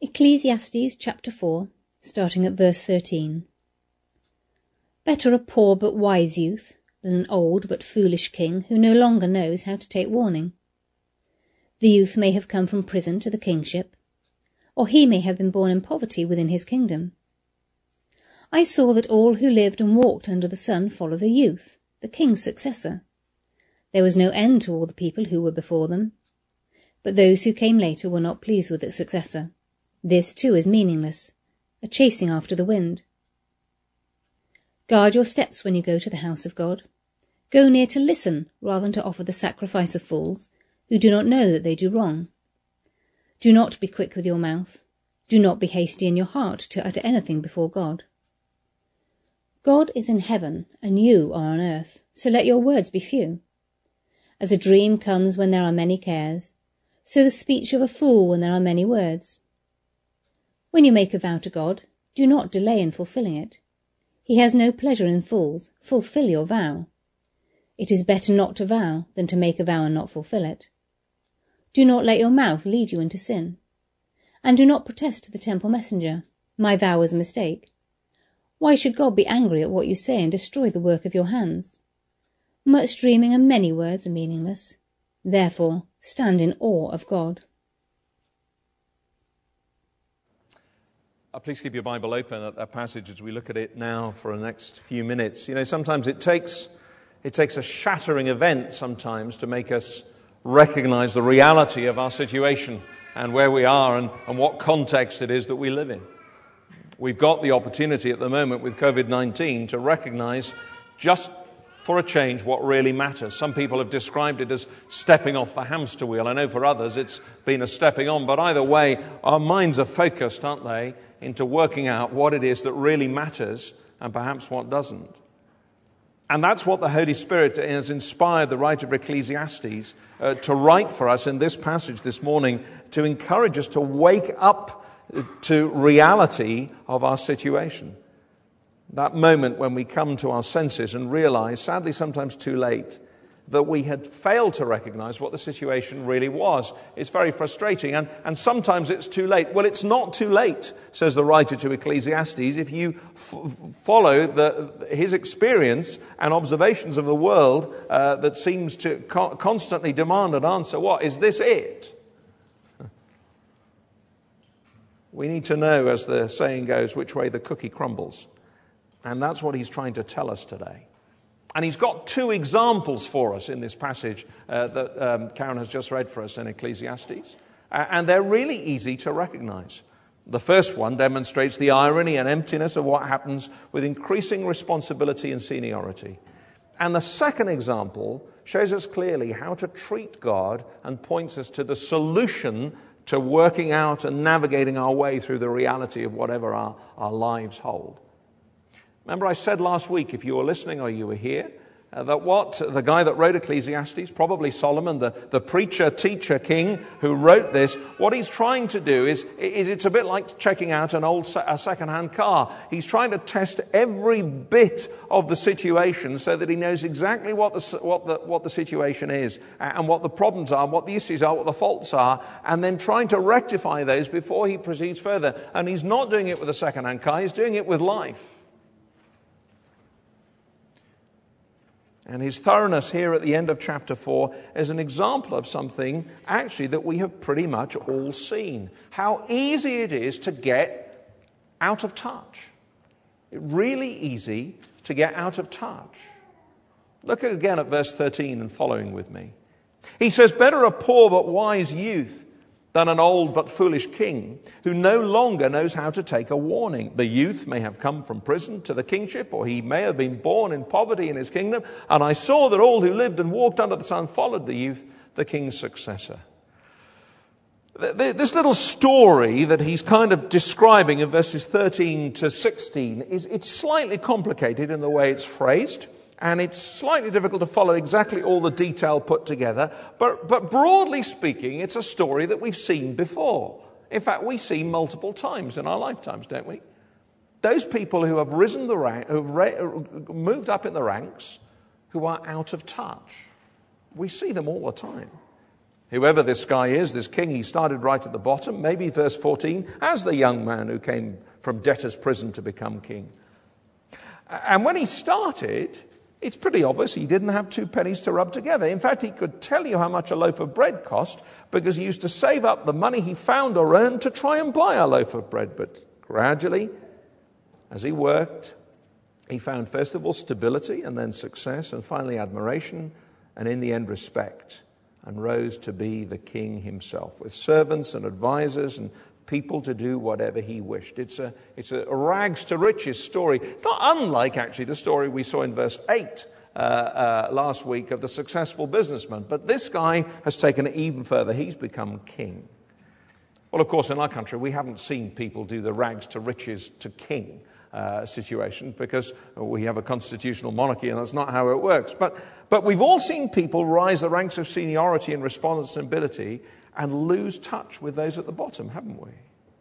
Ecclesiastes chapter 4, starting at verse 13. Better a poor but wise youth than an old but foolish king who no longer knows how to take warning. The youth may have come from prison to the kingship, or he may have been born in poverty within his kingdom. I saw that all who lived and walked under the sun followed the youth, the king's successor. There was no end to all the people who were before them. But those who came later were not pleased with its successor. This too is meaningless, a chasing after the wind. Guard your steps when you go to the house of God. Go near to listen rather than to offer the sacrifice of fools, who do not know that they do wrong. Do not be quick with your mouth. Do not be hasty in your heart to utter anything before God. God is in heaven, and you are on earth, so let your words be few. As a dream comes when there are many cares, so the speech of a fool when there are many words. When you make a vow to God, do not delay in fulfilling it. He has no pleasure in fools. Fulfill your vow. It is better not to vow than to make a vow and not fulfill it. Do not let your mouth lead you into sin. And do not protest to the temple messenger, my vow was a mistake. Why should God be angry at what you say and destroy the work of your hands? Much dreaming and many words are meaningless. Therefore, stand in awe of God. Please keep your Bible open at that passage as we look at it now for the next few minutes. You know, sometimes it takes a shattering event sometimes to make us recognize the reality of our situation and where we are and what context it is that we live in. We've got the opportunity at the moment with COVID-19 to recognize just for a change what really matters. Some people have described it as stepping off the hamster wheel. I know for others it's been a stepping on, but either way, our minds are focused, aren't they, into working out what it is that really matters and perhaps what doesn't. And that's what the Holy Spirit has inspired the writer of Ecclesiastes to write for us in this passage this morning, to encourage us to wake up to reality of our situation. That moment when we come to our senses and realize, sadly sometimes too late, that we had failed to recognize what the situation really was. It's very frustrating, and sometimes it's too late. Well, it's not too late, says the writer to Ecclesiastes, if you follow his experience and observations of the world that seems to constantly demand an answer. What, is this it? We need to know, as the saying goes, which way the cookie crumbles. And that's what he's trying to tell us today. And he's got two examples for us in this passage that Karen has just read for us in Ecclesiastes. And they're really easy to recognize. The first one demonstrates the irony and emptiness of what happens with increasing responsibility and seniority. And the second example shows us clearly how to treat God and points us to the solution to working out and navigating our way through the reality of whatever our lives hold. Remember I said last week, if you were listening or you were here, that what the guy that wrote Ecclesiastes, probably Solomon, the preacher, teacher, king who wrote this, what he's trying to do is it's a bit like checking out a second-hand car. He's trying to test every bit of the situation so that he knows exactly what the situation is and what the problems are, what the issues are, what the faults are, and then trying to rectify those before he proceeds further. And he's not doing it with a second-hand car, he's doing it with life. And his thoroughness here at the end of chapter 4 is an example of something actually that we have pretty much all seen. How easy it is to get out of touch. It's really easy to get out of touch. Look again at verse 13 and following with me. He says, better a poor but wise youth than an old but foolish king who no longer knows how to take a warning. The youth may have come from prison to the kingship, or he may have been born in poverty in his kingdom. And I saw that all who lived and walked under the sun followed the youth, the king's successor. This little story that he's kind of describing in verses 13 to 16, it's slightly complicated in the way it's phrased. And it's slightly difficult to follow exactly all the detail put together. But broadly speaking, it's a story that we've seen before. In fact, we see multiple times in our lifetimes, don't we? Those people who have risen the rank, who've moved up in the ranks, who are out of touch. We see them all the time. Whoever this guy is, this king, he started right at the bottom, maybe verse 14, as the young man who came from debtor's prison to become king. And when he started, it's pretty obvious he didn't have 2 pennies to rub together. In fact, he could tell you how much a loaf of bread cost because he used to save up the money he found or earned to try and buy a loaf of bread. But gradually, as he worked, he found first of all stability and then success and finally admiration and in the end respect, and rose to be the king himself with servants and advisors and people to do whatever he wished. It's a rags to riches story, not unlike actually the story we saw in verse 8 last week of the successful businessman. But this guy has taken it even further. He's become king. Well, of course, in our country, we haven't seen people do the rags to riches to king situation because we have a constitutional monarchy and that's not how it works. But we've all seen people rise the ranks of seniority and responsibility and lose touch with those at the bottom, haven't we?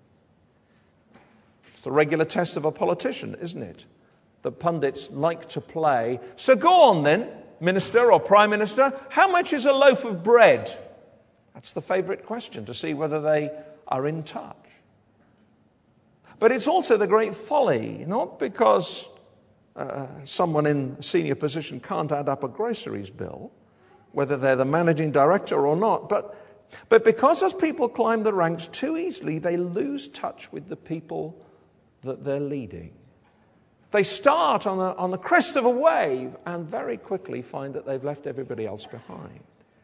It's the regular test of a politician, isn't it? The pundits like to play. So go on then, minister or prime minister, how much is a loaf of bread? That's the favourite question to see whether they are in touch. But it's also the great folly, not because someone in a senior position can't add up a groceries bill, whether they're the managing director or not, but because as people climb the ranks too easily, they lose touch with the people that they're leading. They start on the crest of a wave and very quickly find that they've left everybody else behind.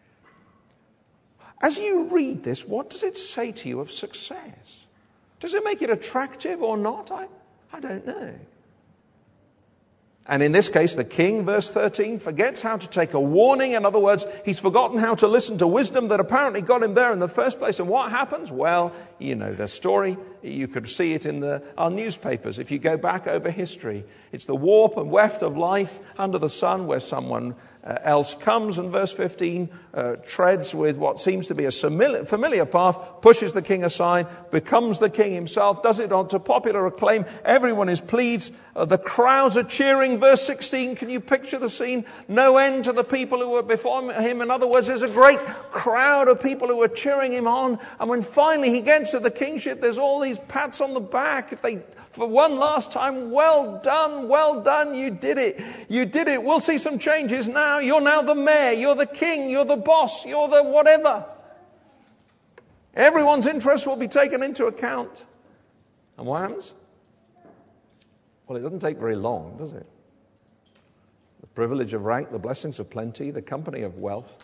As you read this, what does it say to you of success? Does it make it attractive or not? I don't know. And in this case, the king, verse 13, forgets how to take a warning. In other words, he's forgotten how to listen to wisdom that apparently got him there in the first place. And what happens? Well, you know the story. You could see it in our newspapers. If you go back over history, it's the warp and weft of life under the sun where someone else comes, and verse 15 treads with what seems to be a familiar path, pushes the king aside, becomes the king himself, does it on to popular acclaim. Everyone is pleased. The crowds are cheering. Verse 16, can you picture the scene? No end to the people who were before him. In other words, there's a great crowd of people who are cheering him on. And when finally he gets to the kingship, there's all these pats on the back. For one last time, well done, you did it. We'll see some changes now. You're now the mayor, you're the king, you're the boss, you're the whatever. Everyone's interest will be taken into account. And what happens? Well, it doesn't take very long, does it? The privilege of rank, the blessings of plenty, the company of wealth.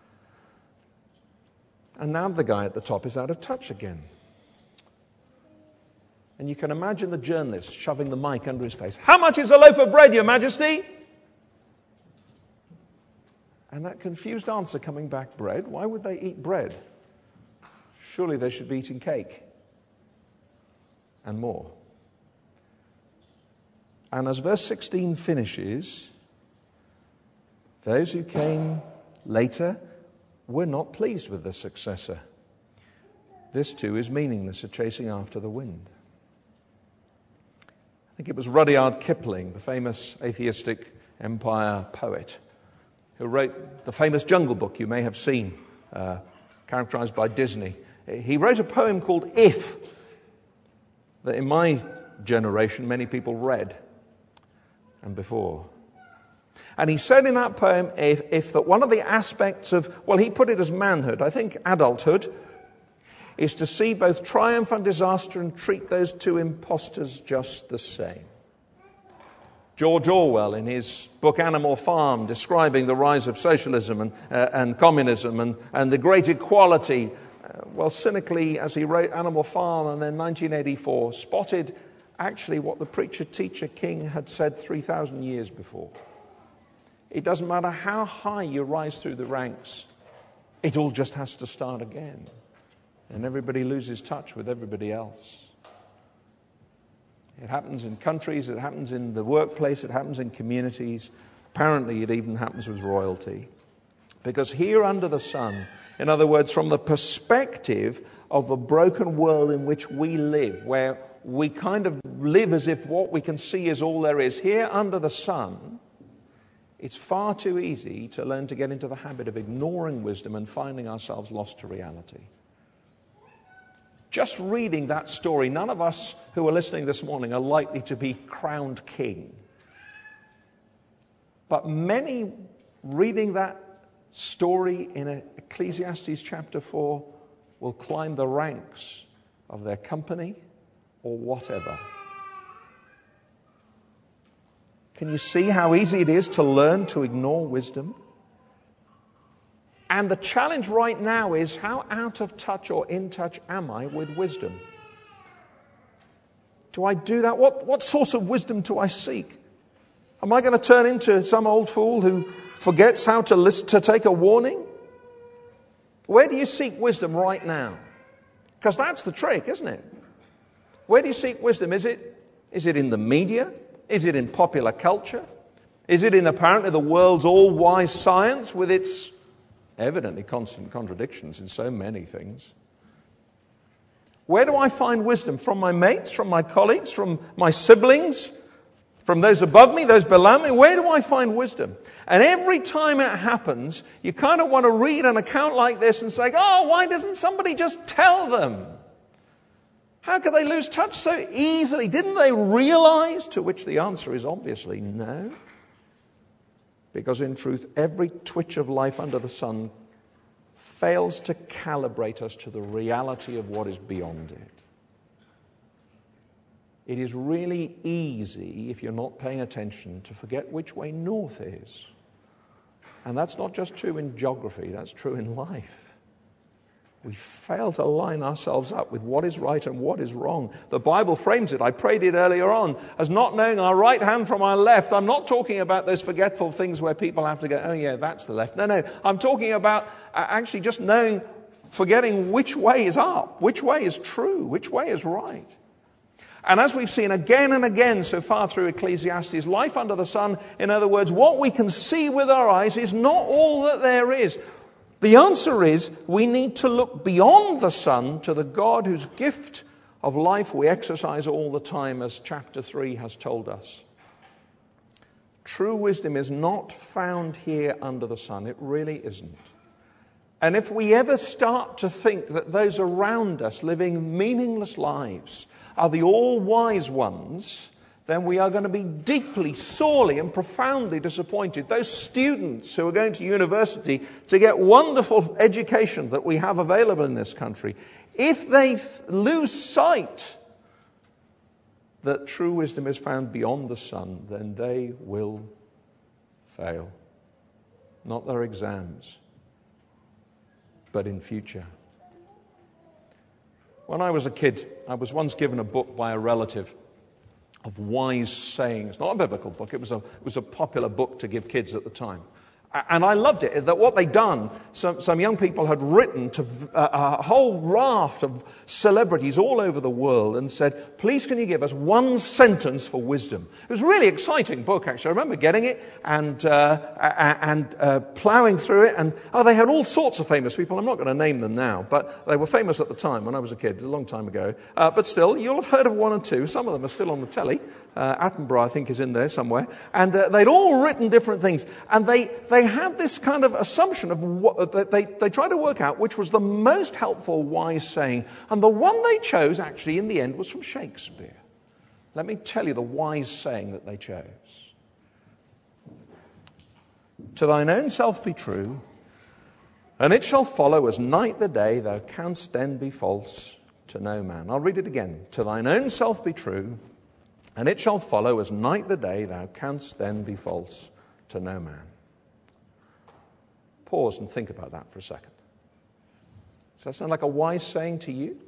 And now the guy at the top is out of touch again. And you can imagine the journalist shoving the mic under his face. How much is a loaf of bread, Your Majesty? And that confused answer coming back, bread? Why would they eat bread? Surely they should be eating cake. And more. And as verse 16 finishes, those who came later were not pleased with the successor. This too is meaningless, a chasing after the wind. I think it was Rudyard Kipling, the famous atheistic empire poet, who wrote the famous Jungle Book you may have seen, characterized by Disney. He wrote a poem called If, that in my generation many people read and before. And he said in that poem, if that one of the aspects of, well, he put it as manhood, I think adulthood, is to see both triumph and disaster and treat those two impostors just the same. George Orwell, in his book Animal Farm, describing the rise of socialism and communism and the great equality, well, cynically, as he wrote Animal Farm and then 1984, spotted actually what the preacher-teacher king had said 3,000 years before. It doesn't matter how high you rise through the ranks, it all just has to start again. And everybody loses touch with everybody else. It happens in countries, it happens in the workplace, it happens in communities. Apparently it even happens with royalty. Because here under the sun, in other words, from the perspective of the broken world in which we live, where we kind of live as if what we can see is all there is, here under the sun, it's far too easy to learn to get into the habit of ignoring wisdom and finding ourselves lost to reality. Just reading that story, none of us who are listening this morning are likely to be crowned king. But many reading that story in Ecclesiastes chapter 4 will climb the ranks of their company or whatever. Can you see how easy it is to learn to ignore wisdom? And the challenge right now is, how out of touch or in touch am I with wisdom? Do I do that? What source of wisdom do I seek? Am I going to turn into some old fool who forgets how to listen, to take a warning? Where do you seek wisdom right now? Because that's the trick, isn't it? Where do you seek wisdom? Is it in the media? Is it in popular culture? Is it in apparently the world's all-wise science with its evidently constant contradictions in so many things? Where do I find wisdom? From my mates, from my colleagues, from my siblings, from those above me, those below me? Where do I find wisdom? And every time it happens, you kind of want to read an account like this and say, oh, why doesn't somebody just tell them? How could they lose touch so easily? Didn't they realize? To which the answer is obviously no. Because in truth, every twitch of life under the sun fails to calibrate us to the reality of what is beyond it. It is really easy, if you're not paying attention, to forget which way north is. And that's not just true in geography, that's true in life. We fail to line ourselves up with what is right and what is wrong. The Bible frames it, I prayed it earlier on, as not knowing our right hand from our left. I'm not talking about those forgetful things where people have to go, oh yeah, that's the left. No, I'm talking about actually just knowing, forgetting which way is up, which way is true, which way is right. And as we've seen again and again so far through Ecclesiastes, life under the sun, in other words, what we can see with our eyes is not all that there is. The answer is, we need to look beyond the sun to the God whose gift of life we exercise all the time, as chapter 3 has told us. True wisdom is not found here under the sun. It really isn't. And if we ever start to think that those around us living meaningless lives are the all-wise ones, then we are going to be deeply, sorely and profoundly disappointed. Those students who are going to university to get wonderful education that we have available in this country, if they lose sight that true wisdom is found beyond the sun, then they will fail. Not their exams, but in future. When I was a kid, I was once given a book by a relative of wise sayings. Not a biblical book, it was a popular book to give kids at the time. And I loved it, that what they'd done, some young people had written to a whole raft of celebrities all over the world and said, please can you give us one sentence for wisdom? It was a really exciting book, actually. I remember getting it and ploughing through it. And they had all sorts of famous people. I'm not going to name them now, but they were famous at the time when I was a kid, a long time ago. But still, you'll have heard of one or two. Some of them are still on the telly. Attenborough, I think, is in there somewhere. And they'd all written different things. And they had this kind of assumption of what they tried to work out which was the most helpful wise saying. And the one they chose, actually, in the end, was from Shakespeare. Let me tell you the wise saying that they chose. To thine own self be true, and it shall follow as night the day, thou canst then be false to no man. I'll read it again. To thine own self be true, and it shall follow as night the day, thou canst then be false to no man. Pause and think about that for a second. Does that sound like a wise saying to you?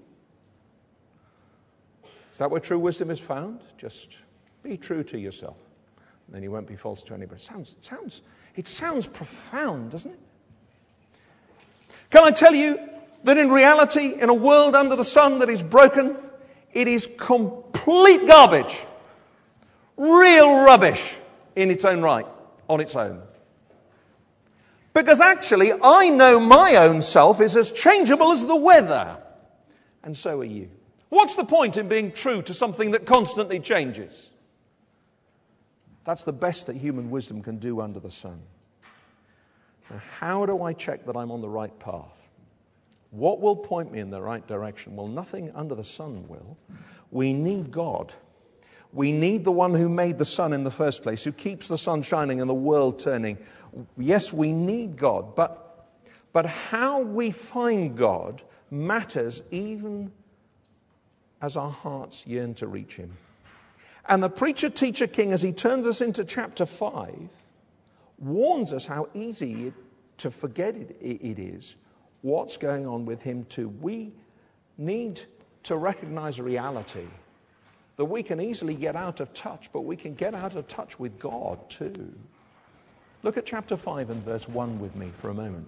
Is that where true wisdom is found? Just be true to yourself, and then you won't be false to anybody. It sounds profound, doesn't it? Can I tell you that in reality, in a world under the sun that is broken, it is complete garbage. Real rubbish in its own right, on its own. Because actually, I know my own self is as changeable as the weather. And so are you. What's the point in being true to something that constantly changes? That's the best that human wisdom can do under the sun. Now, how do I check that I'm on the right path? What will point me in the right direction? Well, nothing under the sun will. We need God. We need the one who made the sun in the first place, who keeps the sun shining and the world turning. Yes, we need God, but how we find God matters even as our hearts yearn to reach him. And the preacher, teacher, king, as he turns us into chapter 5, warns us how easy to forget it is what's going on with him too. We need to recognize a reality that we can easily get out of touch, but we can get out of touch with God too. Look at chapter 5 and verse 1 with me for a moment.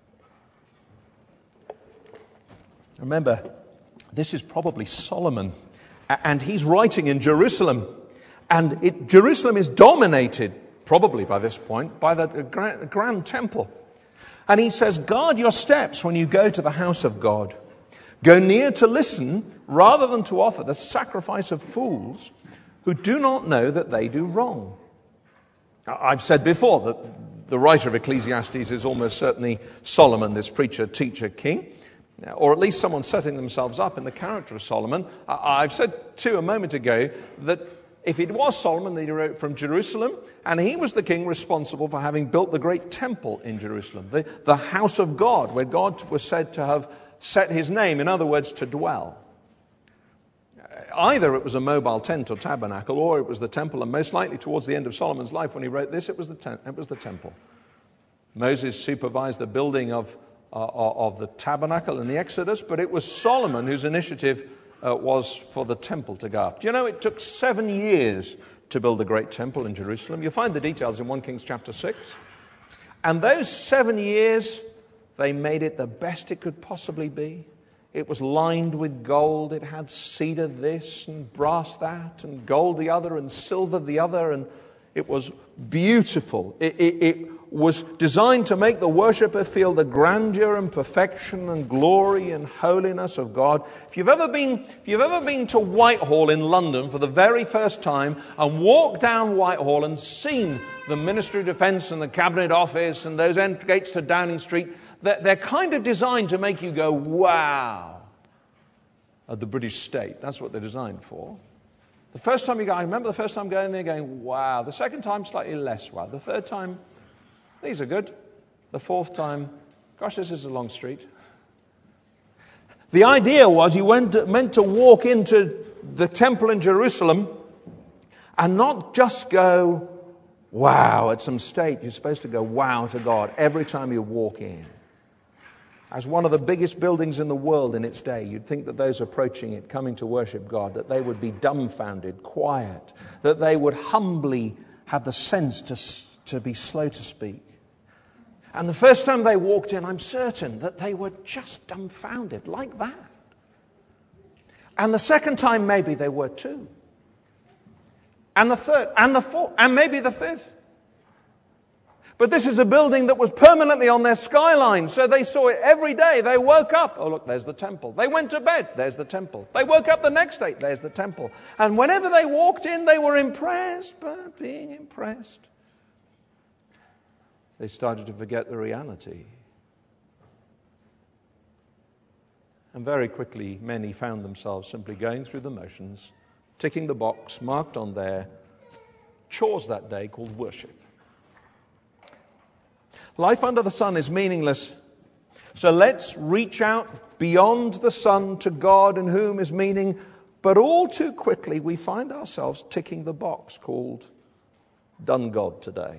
Remember, this is probably Solomon, and he's writing in Jerusalem. And Jerusalem is dominated, probably by this point, by the grand temple. And he says, guard your steps when you go to the house of God. Go near to listen rather than to offer the sacrifice of fools who do not know that they do wrong. I've said before that the writer of Ecclesiastes is almost certainly Solomon, this preacher, teacher, king, or at least someone setting themselves up in the character of Solomon. I've said too a moment ago that if it was Solomon that he wrote from Jerusalem, and he was the king responsible for having built the great temple in Jerusalem, the house of God, where God was said to have set his name, in other words, to dwell. Either it was a mobile tent or tabernacle, or it was the temple, and most likely towards the end of Solomon's life when he wrote this, it was the temple. Moses supervised the building of the tabernacle in the Exodus, but it was Solomon whose initiative was for the temple to go up. Do you know it took 7 years to build the great temple in Jerusalem? You'll find the details in 1 Kings chapter 6. And those 7 years, they made it the best it could possibly be. It was lined with gold. It had cedar this and brass that and gold the other and silver the other. And it was beautiful. It was designed to make the worshipper feel the grandeur and perfection and glory and holiness of God. If you've ever been to Whitehall in London for the very first time and walked down Whitehall and seen the Ministry of Defence and the Cabinet Office and those gates to Downing Street, they're kind of designed to make you go, wow, at the British state. That's what they're designed for. The first time you go, I remember the first time going there going, wow. The second time, slightly less wow. The third time, these are good. The fourth time, gosh, this is a long street. The idea was you meant to walk into the temple in Jerusalem and not just go, wow, at some state. You're supposed to go, wow, to God every time you walk in. As one of the biggest buildings in the world in its day, you'd think that those approaching it, coming to worship God, that they would be dumbfounded, quiet, that they would humbly have the sense to be slow to speak. And the first time they walked in, I'm certain that they were just dumbfounded, like that. And the second time, maybe they were too. And the third, and the fourth, and maybe the fifth. But this is a building that was permanently on their skyline, so they saw it every day. They woke up, oh look, there's the temple. They went to bed, there's the temple. They woke up the next day, there's the temple. And whenever they walked in, they were impressed, but being impressed, they started to forget the reality. And very quickly, many found themselves simply going through the motions, ticking the box marked on their chores that day called worship. Life under the sun is meaningless. So let's reach out beyond the sun to God in whom is meaning. But all too quickly we find ourselves ticking the box called done God today.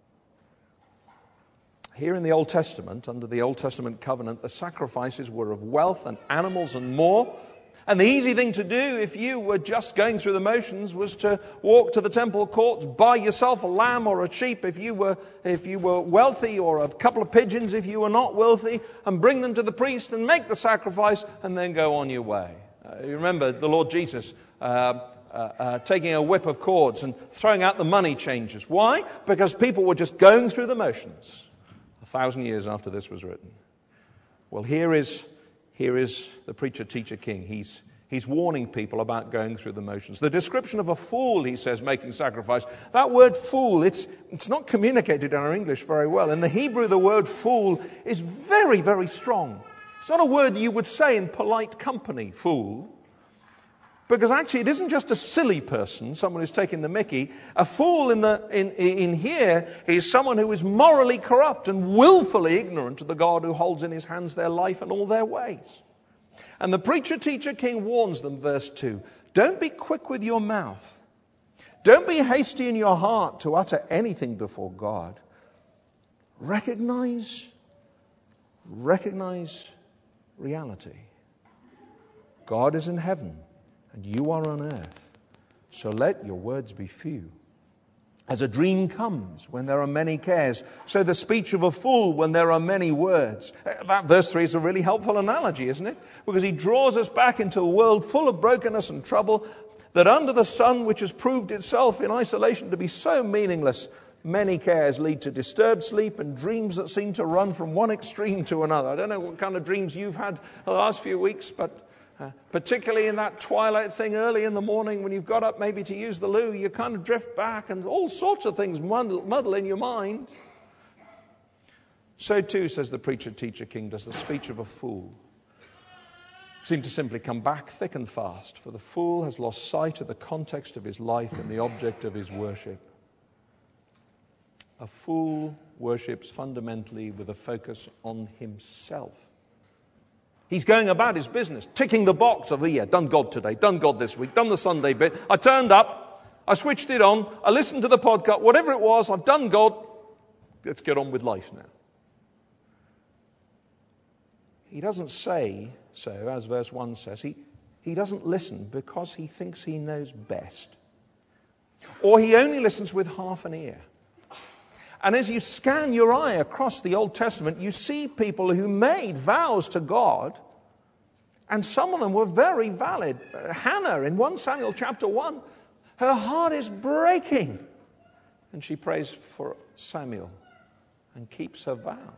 Here in the Old Testament, under the Old Testament covenant, the sacrifices were of wealth and animals and more. And the easy thing to do if you were just going through the motions was to walk to the temple courts, buy yourself a lamb or a sheep if you were wealthy, or a couple of pigeons if you were not wealthy, and bring them to the priest and make the sacrifice and then go on your way. You remember the Lord Jesus taking a whip of cords and throwing out the money changers. Why? Because people were just going through the motions 1,000 years after this was written. Well, here is the preacher, teacher, king. He's He's warning people about going through the motions. The description of a fool, he says, making sacrifice, that word fool, it's not communicated in our English very well. In the Hebrew, the word fool is very, very strong. It's not a word you would say in polite company, fool. Because actually it isn't just a silly person, someone who's taking the mickey. A fool in here is someone who is morally corrupt and willfully ignorant of the God who holds in his hands their life and all their ways. And the preacher, teacher, king warns them, verse 2, don't be quick with your mouth. Don't be hasty in your heart to utter anything before God. Recognize reality. God is in heaven and you are on earth. So let your words be few. As a dream comes when there are many cares, so the speech of a fool when there are many words. That verse 3 is a really helpful analogy, isn't it? Because he draws us back into a world full of brokenness and trouble, that under the sun, which has proved itself in isolation to be so meaningless, many cares lead to disturbed sleep and dreams that seem to run from one extreme to another. I don't know what kind of dreams you've had the last few weeks, but particularly in that twilight thing early in the morning when you've got up maybe to use the loo, you kind of drift back and all sorts of things muddle in your mind. So too, says the preacher, teacher, king, does the speech of a fool seem to simply come back thick and fast, for the fool has lost sight of the context of his life and the object of his worship. A fool worships fundamentally with a focus on himself. He's going about his business, ticking the box of, done God today, done God this week, done the Sunday bit. I turned up, I switched it on, I listened to the podcast, whatever it was, I've done God. Let's get on with life now. He doesn't say so, as verse 1 says. He doesn't listen because he thinks he knows best. Or he only listens with half an ear. And as you scan your eye across the Old Testament, you see people who made vows to God, and some of them were very valid. Hannah, in 1 Samuel chapter 1, her heart is breaking. And she prays for Samuel and keeps her vow.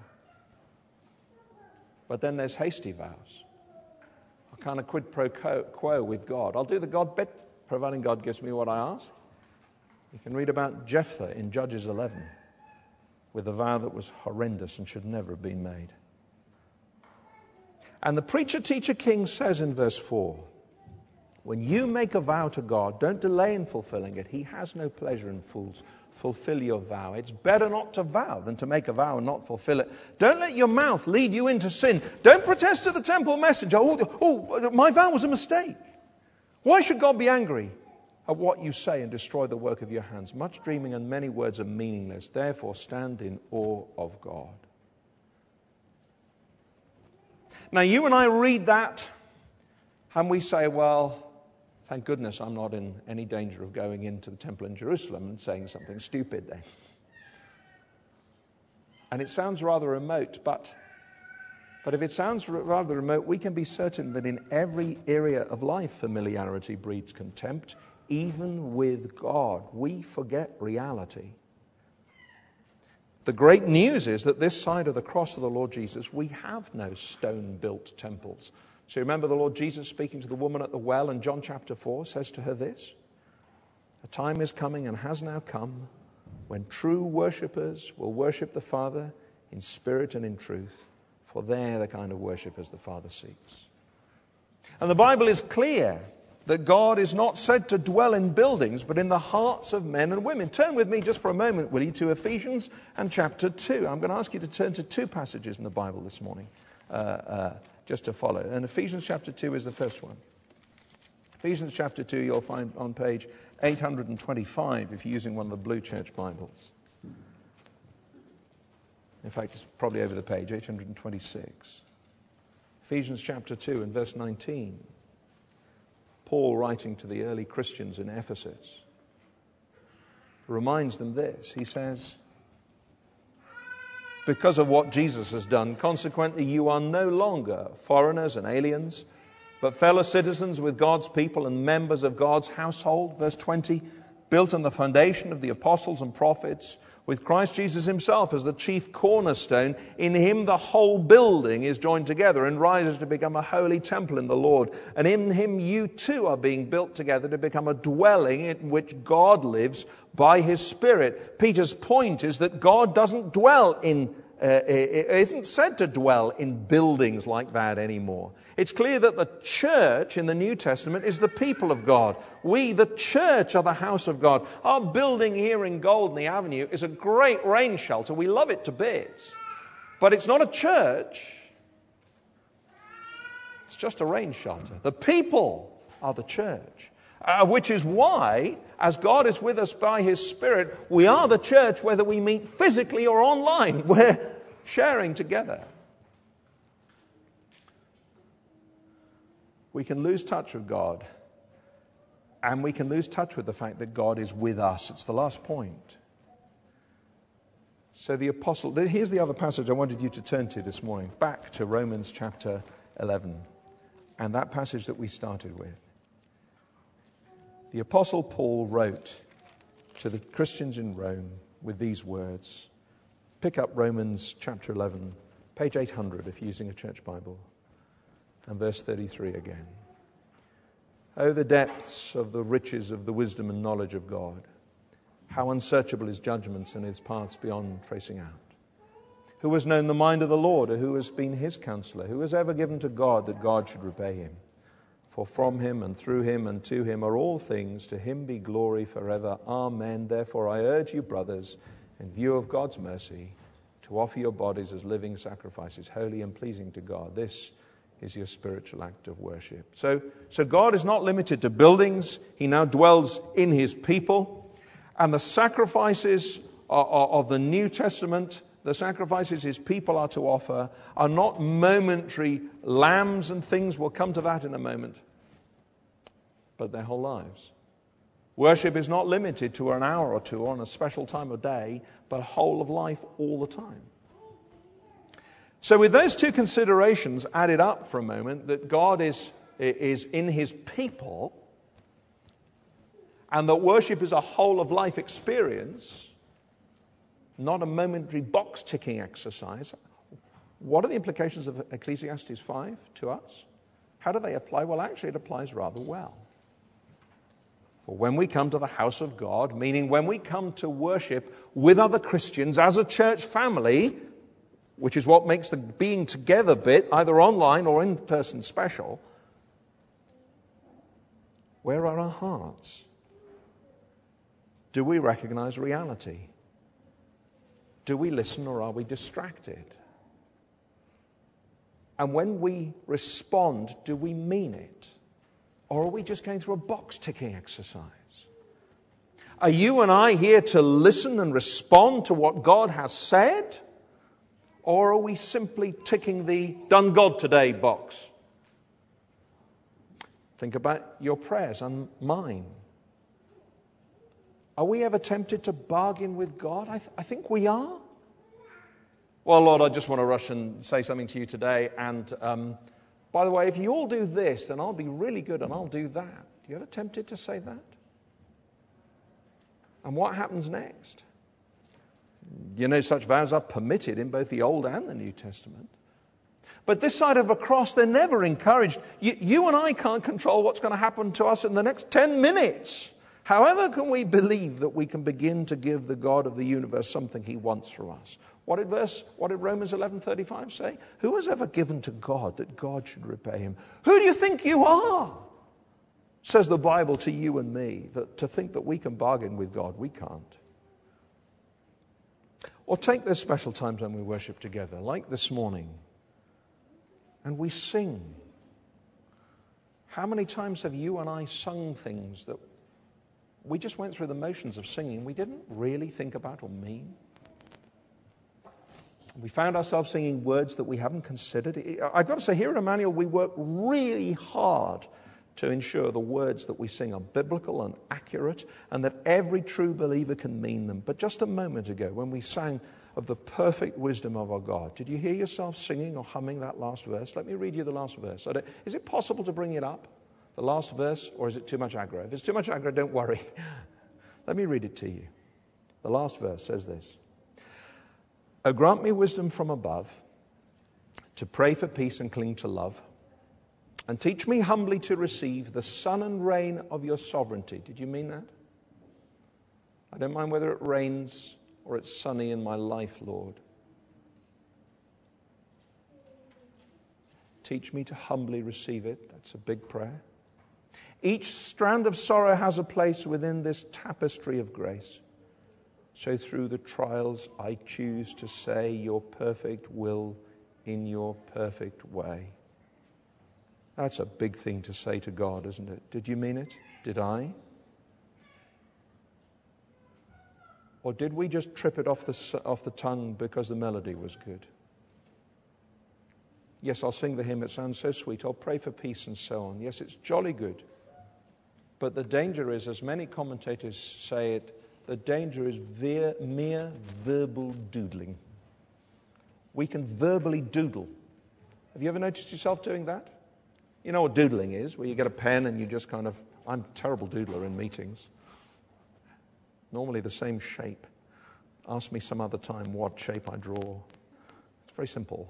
But then there's hasty vows. A kind of quid pro quo with God. I'll do the God bit, providing God gives me what I ask. You can read about Jephthah in Judges 11. With a vow that was horrendous and should never have been made. And the preacher, teacher, king says in verse 4, when you make a vow to God, don't delay in fulfilling it. He has no pleasure in fools. Fulfill your vow. It's better not to vow than to make a vow and not fulfill it. Don't let your mouth lead you into sin. Don't protest to the temple messenger. Oh, my vow was a mistake. Why should God be angry at what you say and destroy the work of your hands? Much dreaming and many words are meaningless. Therefore, stand in awe of God. Now, you and I read that and we say, well, thank goodness I'm not in any danger of going into the temple in Jerusalem and saying something stupid then. And it sounds rather remote, but if it sounds rather remote, we can be certain that in every area of life, familiarity breeds contempt. Even with God, we forget reality. The great news is that this side of the cross of the Lord Jesus, we have no stone-built temples. So remember the Lord Jesus speaking to the woman at the well in John chapter 4 says to her this, a time is coming and has now come when true worshippers will worship the Father in spirit and in truth, for they're the kind of worshippers the Father seeks. And the Bible is clear that God is not said to dwell in buildings, but in the hearts of men and women. Turn with me just for a moment, will you, to Ephesians and chapter 2. I'm going to ask you to turn to two passages in the Bible this morning, just to follow. And Ephesians chapter 2 is the first one. Ephesians chapter 2 you'll find on page 825 if you're using one of the Blue Church Bibles. In fact, it's probably over the page, 826. Ephesians chapter 2 and verse 19. Paul, writing to the early Christians in Ephesus, reminds them this. He says, because of what Jesus has done, consequently you are no longer foreigners and aliens, but fellow citizens with God's people and members of God's household. Verse 20, built on the foundation of the apostles and prophets, with Christ Jesus himself as the chief cornerstone. In him the whole building is joined together and rises to become a holy temple in the Lord. And in him you too are being built together to become a dwelling in which God lives by his Spirit. Peter's point is that God doesn't dwell isn't said to dwell in buildings like that anymore. It's clear that the church in the New Testament is the people of God. We, the church, are the house of God. Our building here in Goldney Avenue is a great rain shelter. We love it to bits. But it's not a church. It's just a rain shelter. The people are the church. Which is why, as God is with us by his Spirit, we are the church whether we meet physically or online. We're sharing together. We can lose touch with God, and we can lose touch with the fact that God is with us. It's the last point. So the apostle, here's the other passage I wanted you to turn to this morning, back to Romans chapter 11, and that passage that we started with. The Apostle Paul wrote to the Christians in Rome with these words. Pick up Romans chapter 11, page 800 if you're using a church Bible, and verse 33 again. Oh, the depths of the riches of the wisdom and knowledge of God. How unsearchable his judgments and his paths beyond tracing out. Who has known the mind of the Lord, or who has been his counselor? Who has ever given to God that God should repay him? For from him and through him and to him are all things. To him be glory forever. Amen. Therefore I urge you, brothers, in view of God's mercy, to offer your bodies as living sacrifices, holy and pleasing to God. This is your spiritual act of worship. So God is not limited to buildings. He now dwells in his people. And the sacrifices of the New Testament, the sacrifices his people are to offer, are not momentary lambs and things. We'll come to that in a moment. But their whole lives. Worship is not limited to an hour or two on a special time of day, but whole of life all the time. So with those two considerations added up for a moment, that God is in his people, and that worship is a whole of life experience, not a momentary box-ticking exercise. What are the implications of Ecclesiastes 5 to us? How do they apply? Well, actually, it applies rather well. For when we come to the house of God, meaning when we come to worship with other Christians as a church family, which is what makes the being together bit, either online or in person, special, where are our hearts? Do we recognize reality? Do we listen, or are we distracted? And when we respond, do we mean it? Or are we just going through a box-ticking exercise? Are you and I here to listen and respond to what God has said? Or are we simply ticking the done God today box? Think about your prayers and mine. Are we ever tempted to bargain with God? I think we are. Well, Lord, I just want to rush and say something to you today. And by the way, if you all do this, then I'll be really good and I'll do that. Are you ever tempted to say that? And what happens next? You know, such vows are permitted in both the Old and the New Testament. But this side of a cross, they're never encouraged. You and I can't control what's going to happen to us in the next 10 minutes. However can we believe that we can begin to give the God of the universe something he wants from us? What did Romans 11:35 say? Who has ever given to God that God should repay him? Who do you think you are? Says the Bible to you and me, that to think that we can bargain with God, we can't. Or take those special times when we worship together, like this morning, and we sing. How many times have you and I sung things that we just went through the motions of singing we didn't really think about or mean? We found ourselves singing words that we haven't considered. I've got to say, here at Emmanuel, we work really hard to ensure the words that we sing are biblical and accurate, and that every true believer can mean them. But just a moment ago, when we sang of the perfect wisdom of our God, did you hear yourself singing or humming that last verse? Let me read you the last verse. Is it possible to bring it up, the last verse, or is it too much aggro? If it's too much aggro, don't worry. Let me read it to you. The last verse says this. "O grant me wisdom from above, to pray for peace and cling to love, and teach me humbly to receive the sun and rain of your sovereignty." Did you mean that? I don't mind whether it rains or it's sunny in my life, Lord. Teach me to humbly receive it. That's a big prayer. Each strand of sorrow has a place within this tapestry of grace. So through the trials, I choose to say your perfect will in your perfect way. That's a big thing to say to God, isn't it? Did you mean it? Did I? Or did we just trip it off the tongue because the melody was good? Yes, I'll sing the hymn. It sounds so sweet. I'll pray for peace and so on. Yes, it's jolly good. But the danger is, as many commentators say it, the danger is mere verbal doodling. We can verbally doodle. Have you ever noticed yourself doing that? You know what doodling is, where you get a pen and you just kind of... I'm a terrible doodler in meetings. Normally the same shape. Ask me some other time what shape I draw. It's very simple.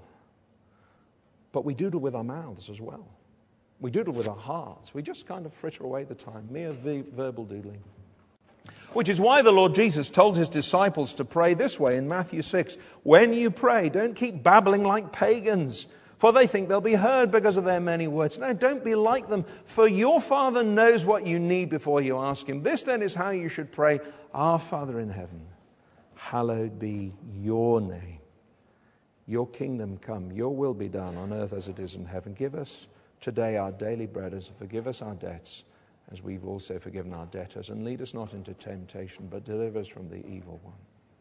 But we doodle with our mouths as well. We doodle with our hearts. We just kind of fritter away the time. Mere verbal doodling. Which is why the Lord Jesus told his disciples to pray this way in Matthew 6. When you pray, don't keep babbling like pagans, for they think they'll be heard because of their many words. No, don't be like them, for your Father knows what you need before you ask him. This then is how you should pray. Our Father in heaven, hallowed be your name. Your kingdom come, your will be done on earth as it is in heaven. Give us today our daily bread, and forgive us our debts, as we've also forgiven our debtors. And lead us not into temptation, but deliver us from the evil one.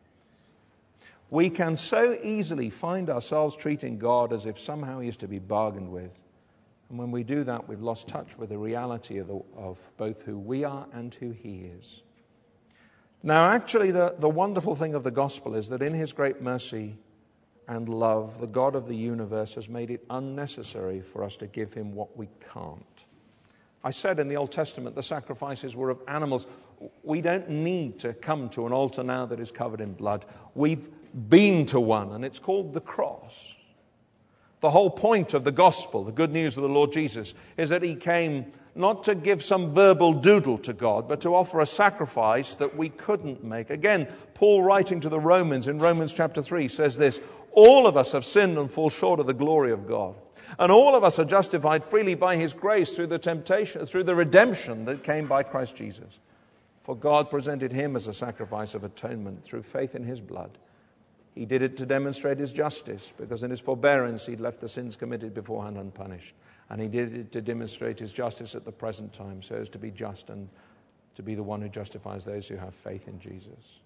We can so easily find ourselves treating God as if somehow he is to be bargained with. And when we do that, we've lost touch with the reality of both who we are and who he is. Now, actually, the wonderful thing of the gospel is that in his great mercy and love, the God of the universe has made it unnecessary for us to give him what we can't. I said in the Old Testament the sacrifices were of animals. We don't need to come to an altar now that is covered in blood. We've been to one, and it's called the cross. The whole point of the gospel, the good news of the Lord Jesus, is that he came not to give some verbal doodle to God, but to offer a sacrifice that we couldn't make. Again, Paul writing to the Romans in Romans chapter 3 says this, all of us have sinned and fall short of the glory of God. And all of us are justified freely by his grace through the redemption that came by Christ Jesus. For God presented him as a sacrifice of atonement through faith in his blood. He did it to demonstrate his justice, because in his forbearance he'd left the sins committed beforehand unpunished. And he did it to demonstrate his justice at the present time, so as to be just and to be the one who justifies those who have faith in Jesus.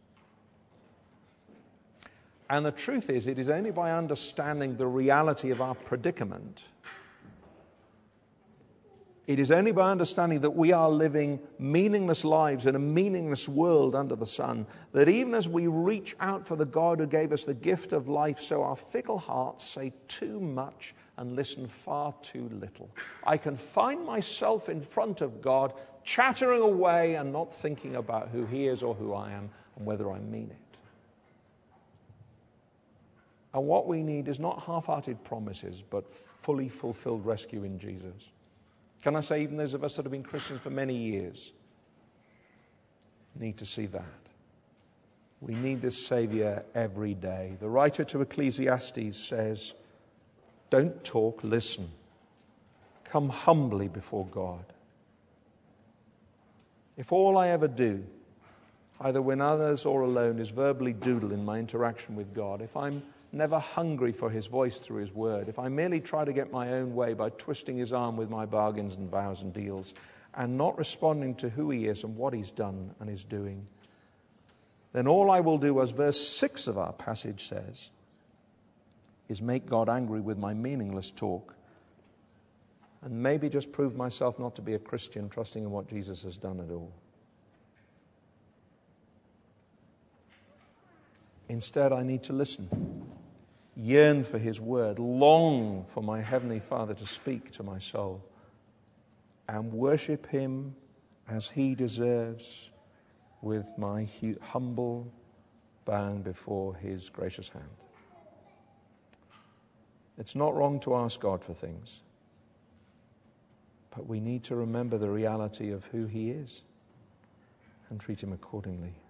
And the truth is, it is only by understanding the reality of our predicament, it is only by understanding that we are living meaningless lives in a meaningless world under the sun, that even as we reach out for the God who gave us the gift of life, so our fickle hearts say too much and listen far too little. I can find myself in front of God chattering away and not thinking about who he is or who I am and whether I mean it. And what we need is not half-hearted promises, but fully fulfilled rescue in Jesus. Can I say, even those of us that have been Christians for many years need to see that. We need this Savior every day. The writer to Ecclesiastes says, don't talk, listen. Come humbly before God. If all I ever do, either when others or alone, is verbally doodle in my interaction with God, if I'm never hungry for his voice through his word, if I merely try to get my own way by twisting his arm with my bargains and vows and deals, and not responding to who he is and what he's done and is doing, then all I will do, as verse 6 of our passage says, is make God angry with my meaningless talk, and maybe just prove myself not to be a Christian, trusting in what Jesus has done at all. Instead, I need to listen, yearn for his word, long for my heavenly Father to speak to my soul, and worship him as he deserves with my humble bowing before his gracious hand. It's not wrong to ask God for things, but we need to remember the reality of who he is and treat him accordingly.